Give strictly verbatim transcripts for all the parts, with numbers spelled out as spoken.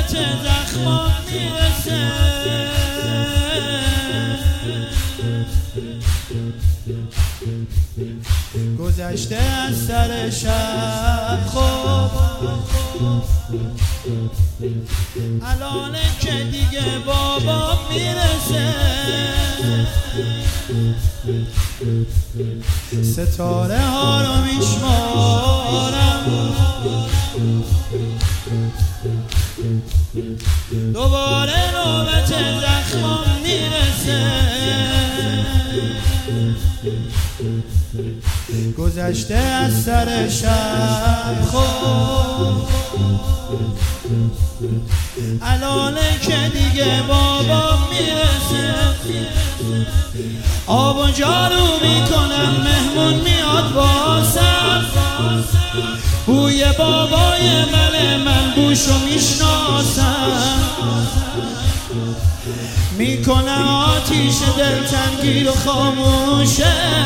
نوبت زخمان میرسه. گذشته از سر شب خوب، الانه که دیگه بابا میرسه. ستاره ها رو میشمارم، دوباره نوبت زخمان میرسه. گذشته از سر شب خوب، الانه که دیگه بابا میرسه. آب و جارو میکنم مهمون میاد واسم، بوی بابای من من بوشو میشناسم. میکنم آتیش دلتنگی رو خاموشش،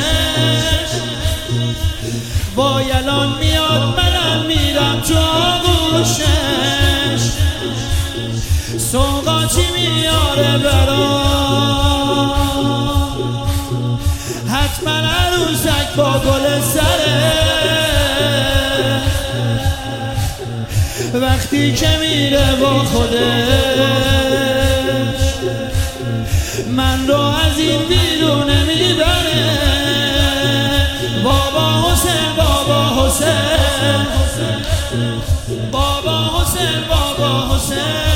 وای الان میاد منم میرم تو آغوشش. سوغاتی میاره برام، حتما عروسک با گل سره. وقتی که میره با خودش، من رو از این بیرونه میبره. بابا حسین بابا حسین، بابا حسین بابا حسین.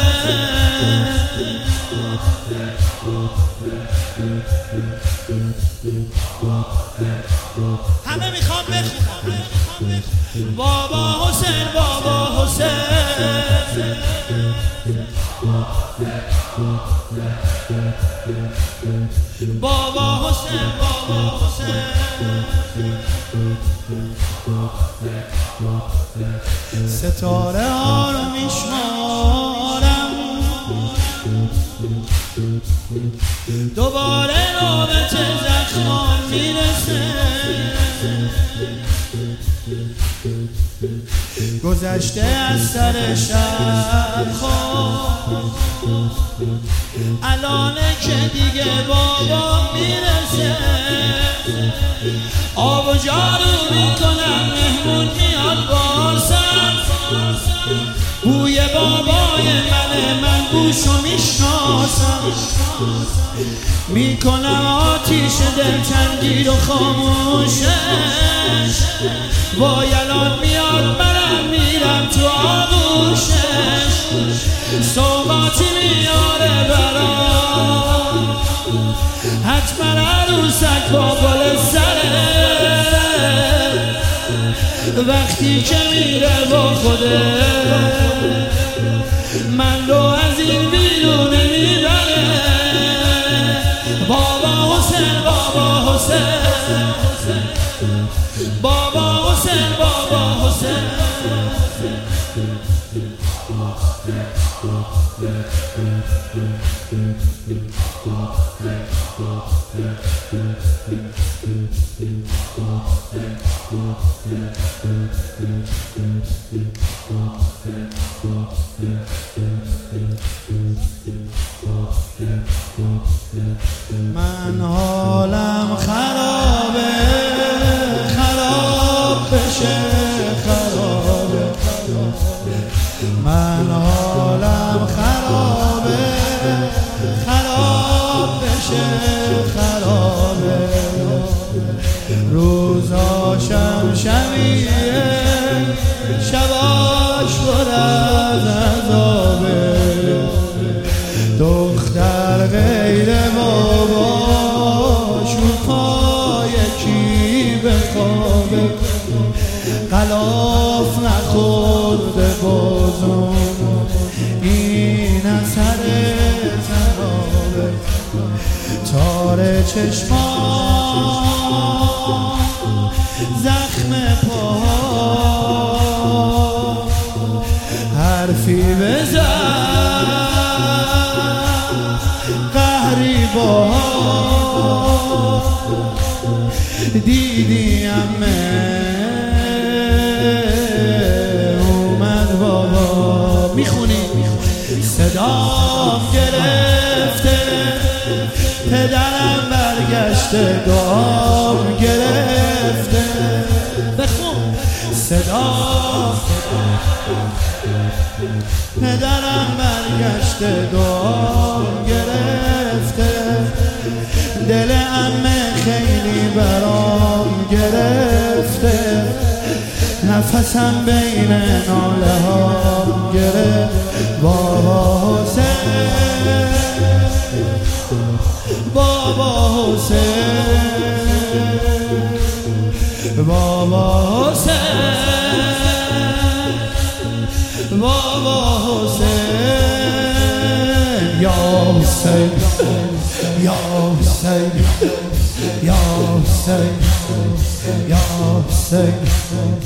همه میخوام بخونم بابا حسین بابا حسین. بابا حسین بابا حسین. ستاره ها رو میشمارم، دوباره نوبت زخمان میرسه. گذشته از سر شب خوب، الانه که دیگه بابا میرسه. آب و جارو میکنم مهمون میاد واسم، بوی بابای من من بوشو میشناسم. میکنم آتیش دلتنگی رو خاموشش، وای الان میاد منم میرم تو آغوشش. سوغاتی میاره برام، حتما عروسک با گل سره. وقتی که میره با خودش، من رو از این بیرونه میبره. بابا حسین بابا حسین، بابا حسین بابا حسین. من حالم خرابه، خراب بشه خرابه. من حالم خرابه، خراب بشه خرابه. روزاشم شبیه، شباش پر از عذابه. دختر غیر باباش رو پای کی بخوابه. غلاف نخورده بازم، این اثر تنابه. تار چشمان، زخم پا، حرفی بزن قهری با دیدیم اومد بابا. میخونی پدرم برگشته دعام گرفته. بخون صدا پدرم برگشته دعام گرفته. دل عمه خیلی برام گرفته. نفسم بین ناله ها گرفت. بابا حسین بابا حسین بابا حسین بابا حسین یا حسین یا حسین یا حسین یا حسین